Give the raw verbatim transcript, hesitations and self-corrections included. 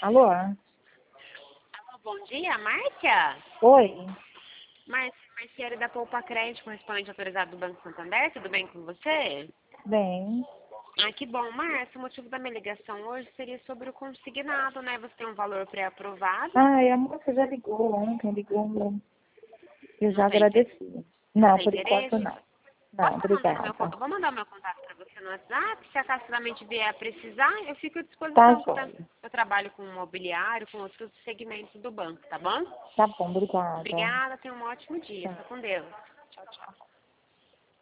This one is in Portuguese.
Alô? Alô, bom dia, Márcia? Oi? Márcia, Marciane da Poupa Crédito, correspondente autorizado do Banco Santander, tudo bem com você? Bem. Ah, que bom, Márcia, o motivo da minha ligação hoje seria sobre o consignado, né? Você tem um valor pré-aprovado. Ai, a moça já ligou ontem, ligou. Eu já Não tem inter- agradeci. não Não, tem por enquanto interesse? não. Não, Posso mandar meu, con- obrigada. eu vou mandar meu contato para você no WhatsApp, se acaso futuramente vier a precisar, eu fico à Tá disposição, que eu, tam- joia. eu trabalho com imobiliário, com outros segmentos do banco, tá bom? Tá bom, obrigada. Obrigada, tenha um ótimo dia, Tá. fica com Deus. Tchau, tchau.